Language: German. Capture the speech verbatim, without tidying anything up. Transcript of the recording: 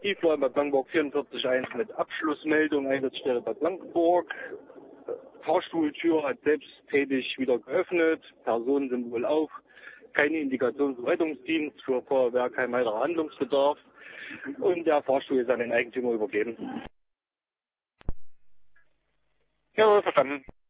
Tiefler bei Blankenburg vierundvierzig eins mit Abschlussmeldung, Einsatzstelle bei Blankenburg. Fahrstuhltür hat selbsttätig wieder geöffnet, Personen sind wohl auf, keine Indikation zum Rettungsdienst, für Feuerwehr kein weiterer Handlungsbedarf und der Fahrstuhl ist an den Eigentümer übergeben. Ja, verstanden.